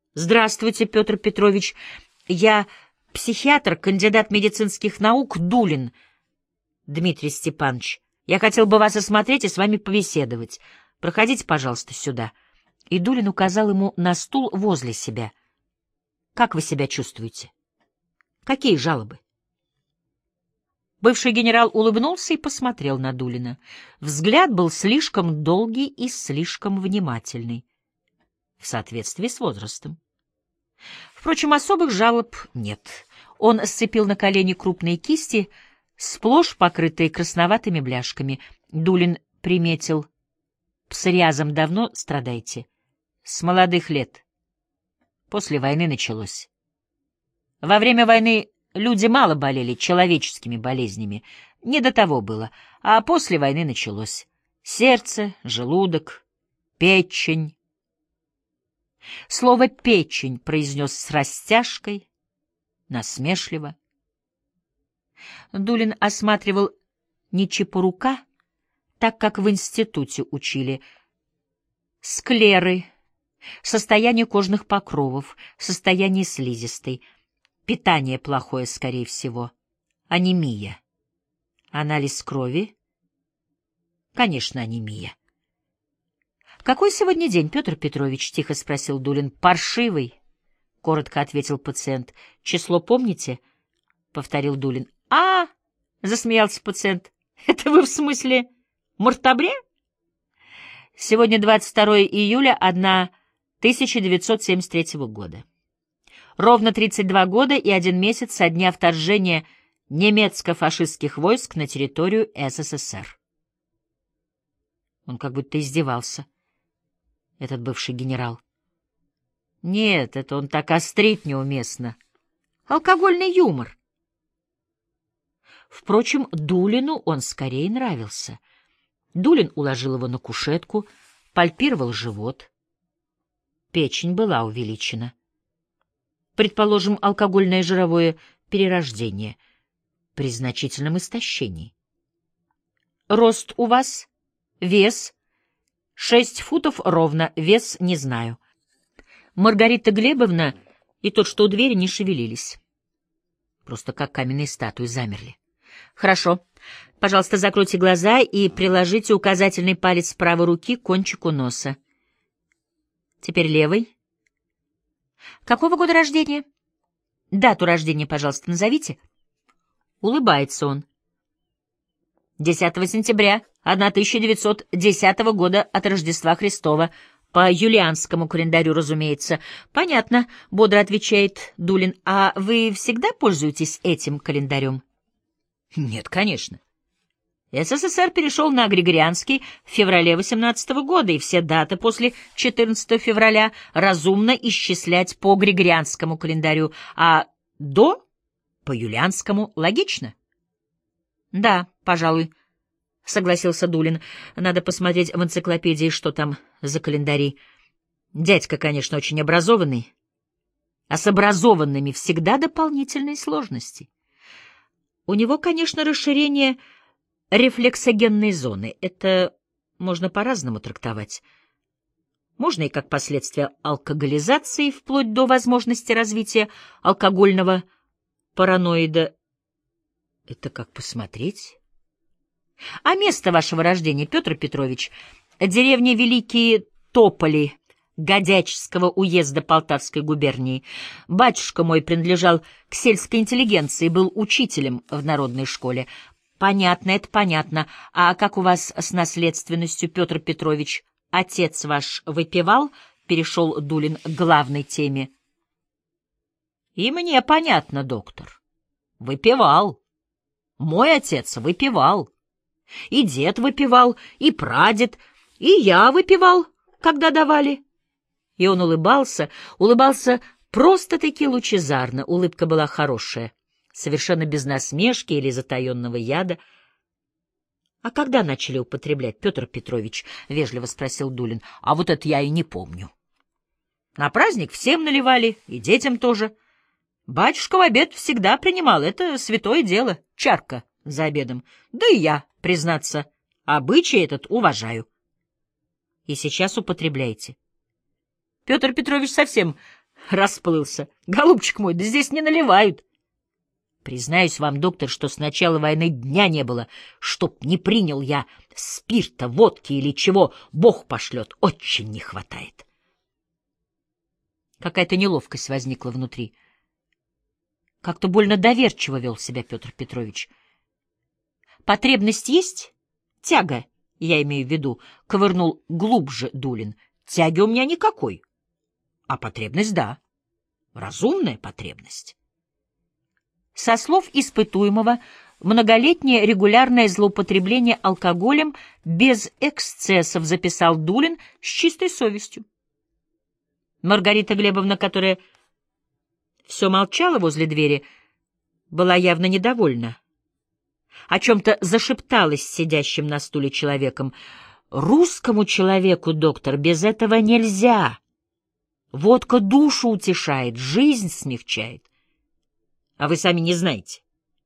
Здравствуйте, Петр Петрович. Я психиатр, кандидат медицинских наук Дулин Дмитрий Степанович. Я хотел бы вас осмотреть и с вами побеседовать. Проходите, пожалуйста, сюда. И Дулин указал ему на стул возле себя. Как вы себя чувствуете? Какие жалобы? Бывший генерал улыбнулся и посмотрел на Дулина. Взгляд был слишком долгий и слишком внимательный, в соответствии с возрастом. Впрочем, особых жалоб нет. Он сцепил на колени крупные кисти, сплошь покрытые красноватыми бляшками. Дулин приметил: псориазом давно страдаете? С молодых лет. После войны началось. Во время войны люди мало болели человеческими болезнями, не до того было, а после войны началось. Сердце, желудок, печень. Слово «печень» произнес с растяжкой, насмешливо. Дулин осматривал не чепурука, так как в институте учили: склеры, состояние кожных покровов, состояние слизистой, питание плохое, скорее всего, анемия, анализ крови, конечно, анемия. «Какой сегодня день, Петр Петрович?» — тихо спросил Дулин. «Паршивый», — коротко ответил пациент. «Число помните?» — повторил Дулин. Засмеялся пациент. «Это вы в смысле мартабре?» «Сегодня 22 июля 1973 года. Ровно 32 года и 1 месяц со дня вторжения немецко-фашистских войск на территорию СССР». Он как будто издевался, этот бывший генерал. Нет, это он так острит неуместно. Алкогольный юмор. Впрочем, Дулину он скорее нравился. Дулин уложил его на кушетку, пальпировал живот. Печень была увеличена. Предположим, алкогольное жировое перерождение при значительном истощении. Рост у вас? Вес? 6 футов ровно, вес не знаю. Маргарита Глебовна и тот, что у двери, не шевелились. Просто как каменные статуи замерли. Хорошо. Пожалуйста, закройте глаза и приложите указательный палец правой руки к кончику носа. Теперь левый. Какого года рождения? Дату рождения, пожалуйста, назовите. Улыбается он. 10 сентября 1910 года от Рождества Христова. По юлианскому календарю, разумеется. Понятно, бодро отвечает Дулин. А вы всегда пользуетесь этим календарем? Нет, конечно. СССР перешел на Григорианский в феврале 18 года, и все даты после 14 февраля разумно исчислять по Григорианскому календарю, а до — по юлианскому. Логично? Да, пожалуй, — согласился Дулин. Надо посмотреть в энциклопедии, что там за календари. Дядька, конечно, очень образованный, а с образованными всегда дополнительные сложности. У него, конечно, расширение рефлексогенной зоны. Это можно по-разному трактовать. Можно и как последствие алкоголизации, вплоть до возможности развития алкогольного параноида. Это как посмотреть. А место вашего рождения, Петр Петрович? Деревня Великие Тополи Годячского уезда Полтавской губернии. Батюшка мой принадлежал к сельской интеллигенции, был учителем в народной школе. Понятно, это понятно. А как у вас с наследственностью, Петр Петрович? Отец ваш выпивал? Перешел Дулин к главной теме. И мне понятно, доктор. Выпивал. Мой отец выпивал. И дед выпивал, и прадед, и я выпивал, когда давали. И он улыбался просто-таки лучезарно. Улыбка была хорошая, совершенно без насмешки или затаенного яда. — А когда начали употреблять, Петр Петрович? — вежливо спросил Дулин. — А вот это я и не помню. На праздник всем наливали, и детям тоже. Батюшка в обед всегда принимал, это святое дело, чарка за обедом. Да и я, признаться, обычай этот уважаю. И сейчас употребляете. Петр Петрович совсем Расплылся. Голубчик мой, да здесь не наливают. Признаюсь вам, доктор, что с начала войны дня не было, чтоб не принял я спирта, водки или чего, Бог пошлет, очень не хватает. Какая-то неловкость возникла внутри. Как-то больно доверчиво вел себя Петр Петрович. Потребность есть? Тяга, я имею в виду, ковырнул глубже Дулин. Тяги у меня никакой. А потребность — да. Разумная потребность. Со слов испытуемого, многолетнее регулярное злоупотребление алкоголем без эксцессов, записал Дулин с чистой совестью. Маргарита Глебовна, которая все молчала возле двери, была явно недовольна. О чем-то зашепталась с сидящим на стуле человеком. «Русскому человеку, доктор, без этого нельзя. Водка душу утешает, жизнь смягчает. А вы сами не знаете».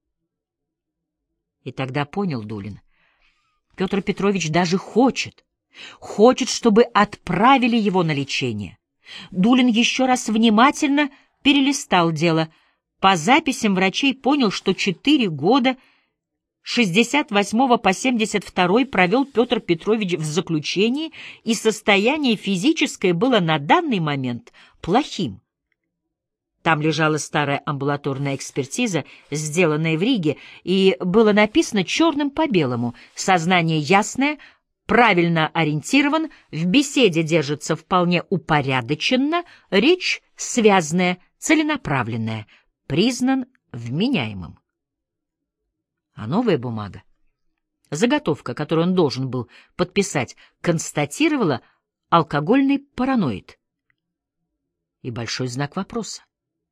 И тогда понял Дулин. Петр Петрович даже хочет, чтобы отправили его на лечение. Дулин еще раз внимательно перелистал дело. По записям врачей понял, что 4 года, с 68 по 72 провел Петр Петрович в заключении, и состояние физическое было на данный момент плохим. Там лежала старая амбулаторная экспертиза, сделанная в Риге, и было написано черным по белому: сознание ясное, правильно ориентирован, в беседе держится вполне упорядоченно, речь связная, целенаправленная, признан вменяемым. А новая бумага, заготовка, которую он должен был подписать, констатировала алкогольный параноид. И большой знак вопроса.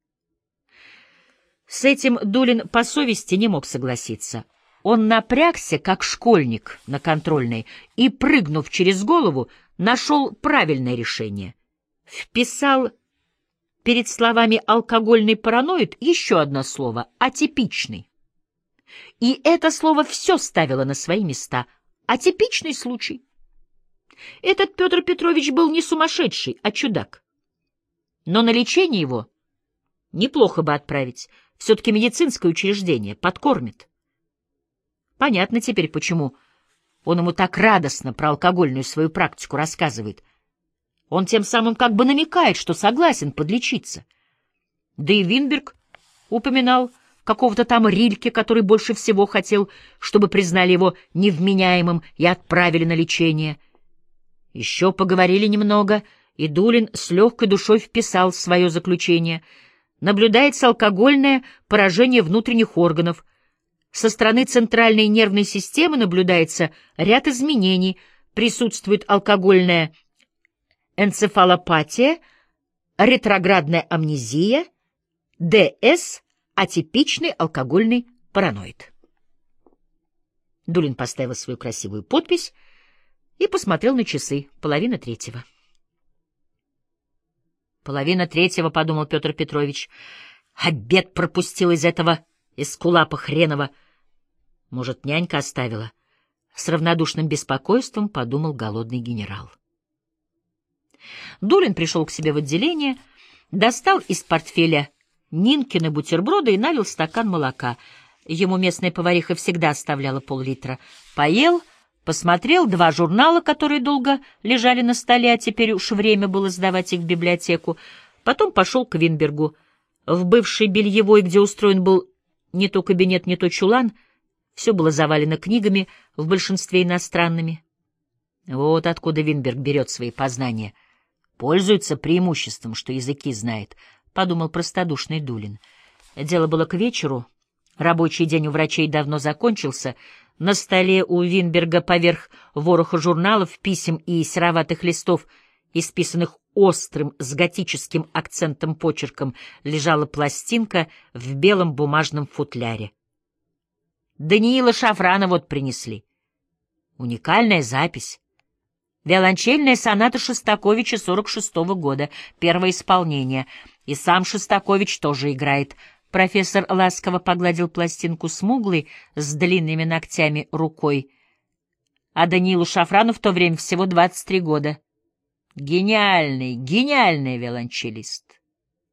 С этим Дулин по совести не мог согласиться. Он напрягся, как школьник на контрольной, и, прыгнув через голову, нашел правильное решение. Вписал перед словами «алкогольный параноид» еще одно слово — «атипичный». И это слово все ставило на свои места. Атипичный случай. Этот Петр Петрович был не сумасшедший, а чудак. Но на лечение его неплохо бы отправить. Все-таки медицинское учреждение подкормит. Понятно теперь, почему он ему так радостно про алкогольную свою практику рассказывает. Он тем самым как бы намекает, что согласен подлечиться. Да и Винберг упоминал какого-то там Рильке, который больше всего хотел, чтобы признали его невменяемым и отправили на лечение. Еще поговорили немного, и Дулин с легкой душой вписал свое заключение. Наблюдается алкогольное поражение внутренних органов. Со стороны центральной нервной системы наблюдается ряд изменений. Присутствует алкогольная энцефалопатия, ретроградная амнезия, ДС, атипичный алкогольный параноид. Дулин поставил свою красивую подпись и посмотрел на часы. 2:30. 2:30, подумал Петр Петрович. Обед пропустил из этого эскулапа хренова. Может, нянька оставила? С равнодушным беспокойством подумал голодный генерал. Дулин пришел к себе в отделение, достал из портфеля Нинкины бутерброды и налил стакан молока. Ему местная повариха всегда оставляла пол-литра. Поел, посмотрел 2 журнала, которые долго лежали на столе, а теперь уж время было сдавать их в библиотеку. Потом пошел к Винбергу. В бывшей бельевой, где устроен был не то кабинет, не то чулан, все было завалено книгами, в большинстве иностранными. Вот откуда Винберг берет свои познания. Пользуется преимуществом, что языки знает, — подумал простодушный Дулин. Дело было к вечеру. Рабочий день у врачей давно закончился. На столе у Винберга поверх вороха журналов, писем и сероватых листов, исписанных острым с готическим акцентом почерком, лежала пластинка в белом бумажном футляре. Даниила Шафрана вот принесли. Уникальная запись. Виолончельная соната Шостаковича 46-го года, первое исполнение. И сам Шостакович тоже играет. Профессор ласково погладил пластинку смуглой, с длинными ногтями рукой. А Даниилу Шафрану в то время всего 23 года. Гениальный, гениальный виолончелист.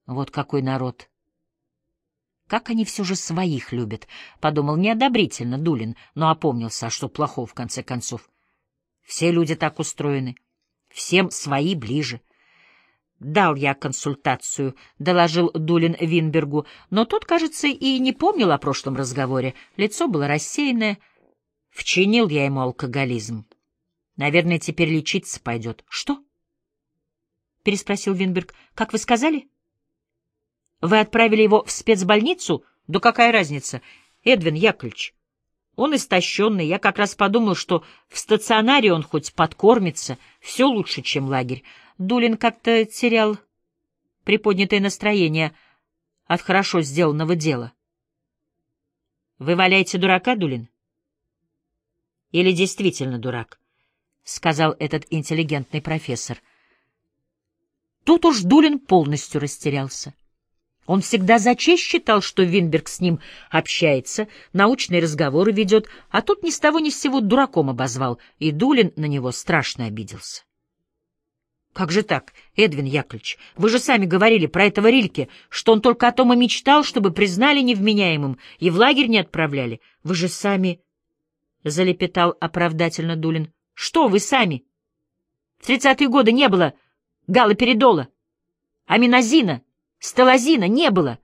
Вот какой народ! Как они все же своих любят, — подумал неодобрительно Дулин, но опомнился, а что плохого в конце концов? Все люди так устроены, всем свои ближе. «Дал я консультацию», — доложил Дулин Винбергу, но тот, кажется, и не помнил о прошлом разговоре. Лицо было рассеянное. Вчинил я ему алкоголизм. Наверное, теперь лечиться пойдет. «Что?» — переспросил Винберг. «Как вы сказали? Вы отправили его в спецбольницу? Да какая разница? Эдвин Яковлевич, он истощенный. Я как раз подумал, что в стационаре он хоть подкормится. Все лучше, чем лагерь». Дулин как-то терял приподнятое настроение от хорошо сделанного дела. «Вы валяете дурака, Дулин? Или действительно дурак?» — сказал этот интеллигентный профессор. Тут уж Дулин полностью растерялся. Он всегда за честь считал, что Винберг с ним общается, научные разговоры ведет, а тут ни с того ни с сего дураком обозвал, и Дулин на него страшно обиделся. «Как же так, Эдвин Яковлевич? Вы же сами говорили про этого Рильке, что он только о том и мечтал, чтобы признали невменяемым и в лагерь не отправляли. Вы же сами...» — залепетал оправдательно Дулин. «Что вы сами? В 30-е годы не было галоперидола, аминозина, стелазина не было.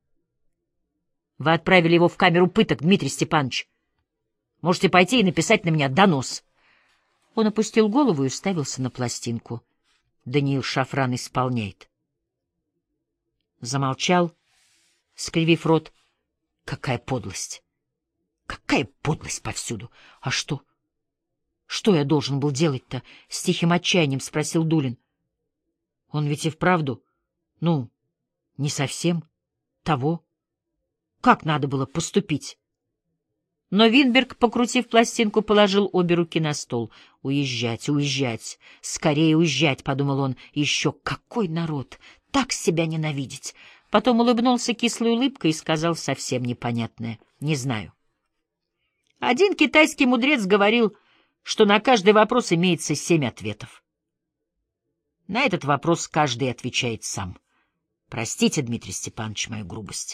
Вы отправили его в камеру пыток, Дмитрий Степанович. Можете пойти и написать на меня донос». Он опустил голову и уставился на пластинку. Даниил Шафран исполняет. Замолчал, скривив рот. Какая подлость! Какая подлость повсюду! А что? Что я должен был делать-то? С тихим отчаянием спросил Дулин. Он ведь и вправду, не совсем того. Как надо было поступить? Но Винберг, покрутив пластинку, положил обе руки на стол. «Уезжать, уезжать, скорее уезжать», — подумал он. «Еще какой народ! Так себя ненавидеть!» Потом улыбнулся кислой улыбкой и сказал совсем непонятное. «Не знаю». Один китайский мудрец говорил, что на каждый вопрос имеется 7 ответов. На этот вопрос каждый отвечает сам. Простите, Дмитрий Степанович, мою грубость.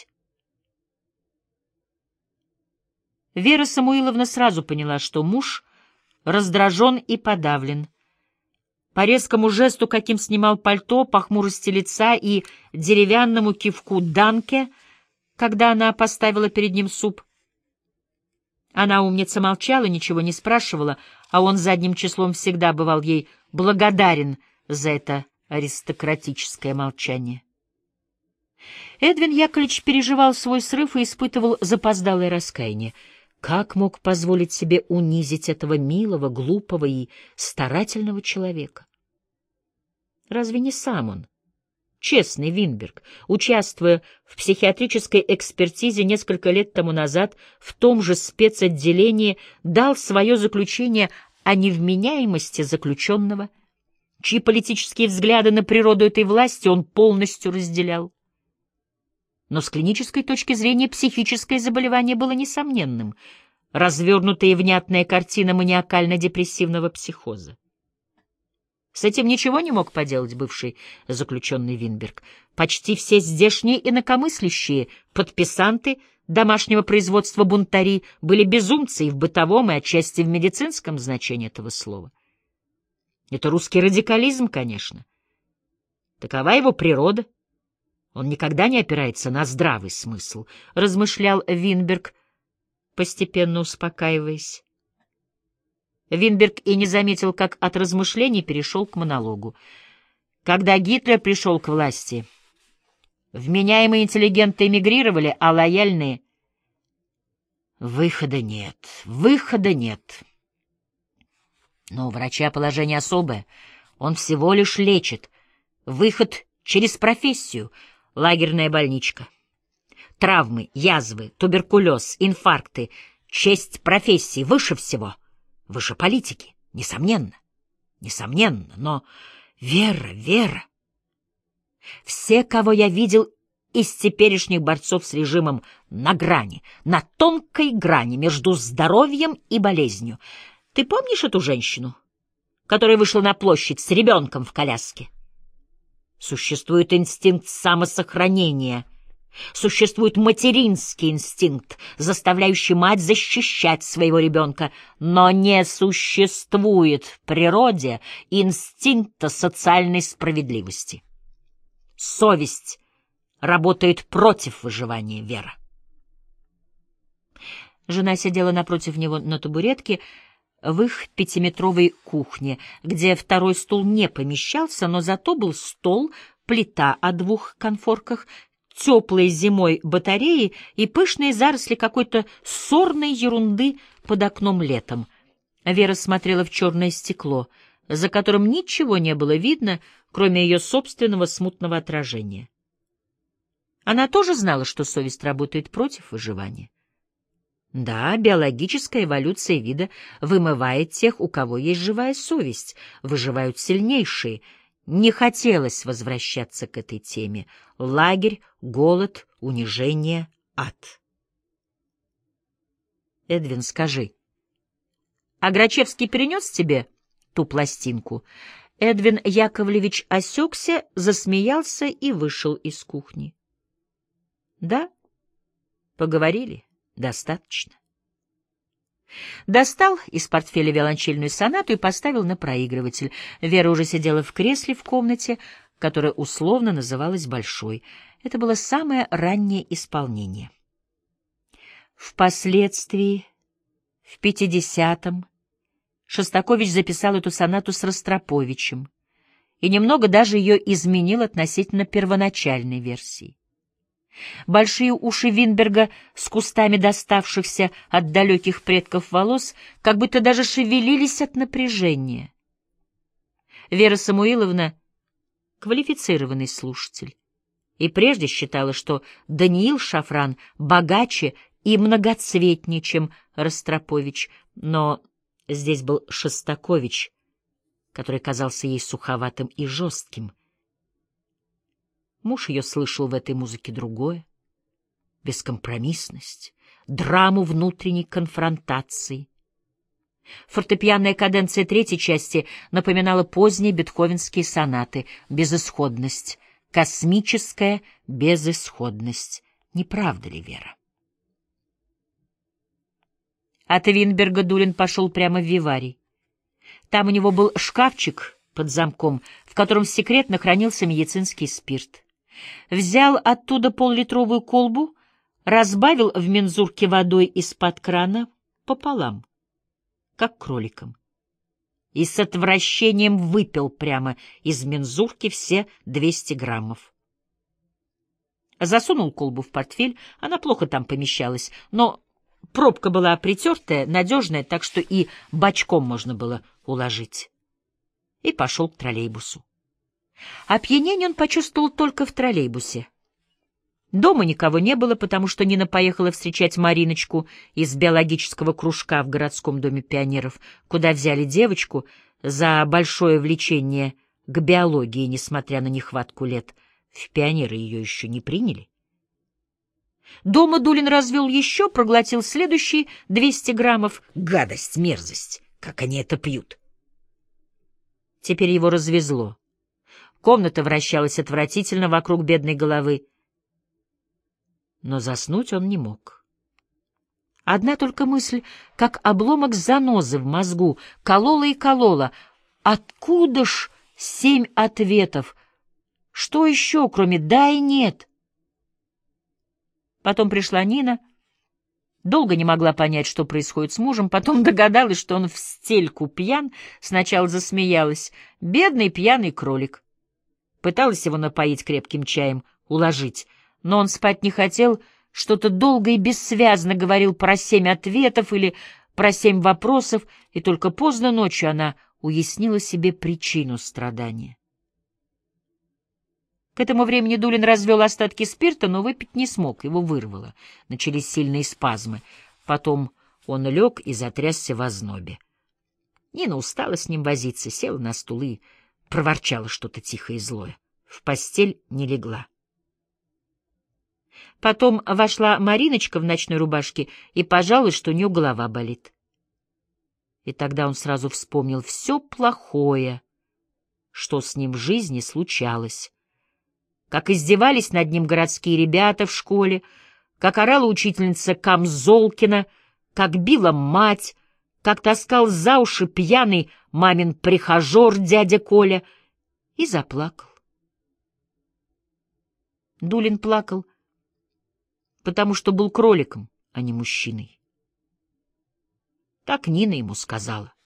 Вера Самуиловна сразу поняла, что муж раздражен и подавлен. По резкому жесту, каким снимал пальто, по хмурости лица и деревянному кивку Данке, когда она поставила перед ним суп. Она, умница, молчала, ничего не спрашивала, а он задним числом всегда бывал ей благодарен за это аристократическое молчание. Эдвин Яковлевич переживал свой срыв и испытывал запоздалое раскаяние. Как мог позволить себе унизить этого милого, глупого и старательного человека? Разве не сам он, честный Винберг, участвуя в психиатрической экспертизе несколько лет тому назад в том же спецотделении, дал свое заключение о невменяемости заключенного, чьи политические взгляды на природу этой власти он полностью разделял? Но с клинической точки зрения психическое заболевание было несомненным, развернутая и внятная картина маниакально-депрессивного психоза. С этим ничего не мог поделать бывший заключенный Винберг. Почти все здешние инакомыслящие подписанты домашнего производства бунтари были безумцы и в бытовом, и отчасти в медицинском значении этого слова. Это русский радикализм, конечно. Такова его природа. Он никогда не опирается на здравый смысл, размышлял Винберг, постепенно успокаиваясь. Винберг и не заметил, как от размышлений перешел к монологу. Когда Гитлер пришел к власти, вменяемые интеллигенты эмигрировали, а лояльные... Выхода нет, выхода нет. Но у врача положение особое. Он всего лишь лечит. Выход через профессию. Лагерная больничка. Травмы, язвы, туберкулез, инфаркты. Честь профессии выше всего. Выше политики. Несомненно. Несомненно. Но Вера. Все, кого я видел из теперешних борцов с режимом, на грани, на тонкой грани между здоровьем и болезнью. Ты помнишь эту женщину, которая вышла на площадь с ребенком в коляске? Существует инстинкт самосохранения. Существует материнский инстинкт, заставляющий мать защищать своего ребенка, но не существует в природе инстинкта социальной справедливости. Совесть работает против выживания, Вера. Жена сидела напротив него на табуретке в их 5-метровой кухне, где второй стул не помещался, но зато был стол, плита о 2 конфорках, теплые зимой батареи и пышные заросли какой-то сорной ерунды под окном летом. Вера смотрела в черное стекло, за которым ничего не было видно, кроме ее собственного смутного отражения. Она тоже знала, что совесть работает против выживания. Да, биологическая эволюция вида вымывает тех, у кого есть живая совесть, выживают сильнейшие. Не хотелось возвращаться к этой теме. Лагерь, голод, унижение, ад. Эдвин, скажи, а Грачевский перенес тебе ту пластинку? Эдвин Яковлевич осекся, засмеялся и вышел из кухни. Да, поговорили. Достаточно. Достал из портфеля виолончельную сонату и поставил на проигрыватель. Вера уже сидела в кресле в комнате, которая условно называлась «большой». Это было самое раннее исполнение. Впоследствии, в 50-м, Шостакович записал эту сонату с Ростроповичем и немного даже ее изменил относительно первоначальной версии. Большие уши Винберга с кустами доставшихся от далеких предков волос как будто даже шевелились от напряжения. Вера Самуиловна — квалифицированный слушатель, и прежде считала, что Даниил Шафран богаче и многоцветнее, чем Ростропович, но здесь был Шостакович, который казался ей суховатым и жестким. Муж ее слышал в этой музыке другое — бескомпромиссность, драму внутренней конфронтации. Фортепианная каденция 3-й части напоминала поздние бетховенские сонаты, безысходность, космическая безысходность. Не правда ли, Вера? От Винберга Дулин пошел прямо в виварий. Там у него был шкафчик под замком, в котором секретно хранился медицинский спирт. Взял оттуда пол-литровую колбу, разбавил в мензурке водой из-под крана пополам, как кроликом, и с отвращением выпил прямо из мензурки все 200 граммов. Засунул колбу в портфель, она плохо там помещалась, но пробка была притертая, надежная, так что и бочком можно было уложить. И пошел к троллейбусу. Опьянение он почувствовал только в троллейбусе. Дома никого не было, потому что Нина поехала встречать Мариночку из биологического кружка в городском доме пионеров, куда взяли девочку за большое влечение к биологии, несмотря на нехватку лет. В пионеры ее еще не приняли. Дома Дулин развел еще, проглотил следующие 200 граммов. Гадость, мерзость, как они это пьют. Теперь его развезло. Комната вращалась отвратительно вокруг бедной головы. Но заснуть он не мог. Одна только мысль, как обломок занозы в мозгу, колола и колола. Откуда ж 7 ответов? Что еще, кроме «да» и «нет»? Потом пришла Нина. Долго не могла понять, что происходит с мужем, потом догадалась, что он в стельку пьян, сначала засмеялась. Бедный пьяный кролик. Пыталась его напоить крепким чаем, уложить, но он спать не хотел, что-то долго и бессвязно говорил про 7 ответов или про 7 вопросов, и только поздно ночью она уяснила себе причину страдания. К этому времени Дулин развел остатки спирта, но выпить не смог, его вырвало. Начались сильные спазмы. Потом он лег и затрясся в ознобе. Нина устала с ним возиться, села на стул и проворчала что-то тихое и злое. В постель не легла. Потом вошла Мариночка в ночной рубашке и пожаловалась, что у нее голова болит. И тогда он сразу вспомнил все плохое, что с ним в жизни случалось, как издевались над ним городские ребята в школе, как орала учительница Камзолкина, как била мать, как таскал за уши пьяный мамин прихожор дядя Коля, и заплакал. Дулин плакал, потому что был кроликом, а не мужчиной. Так Нина ему сказала.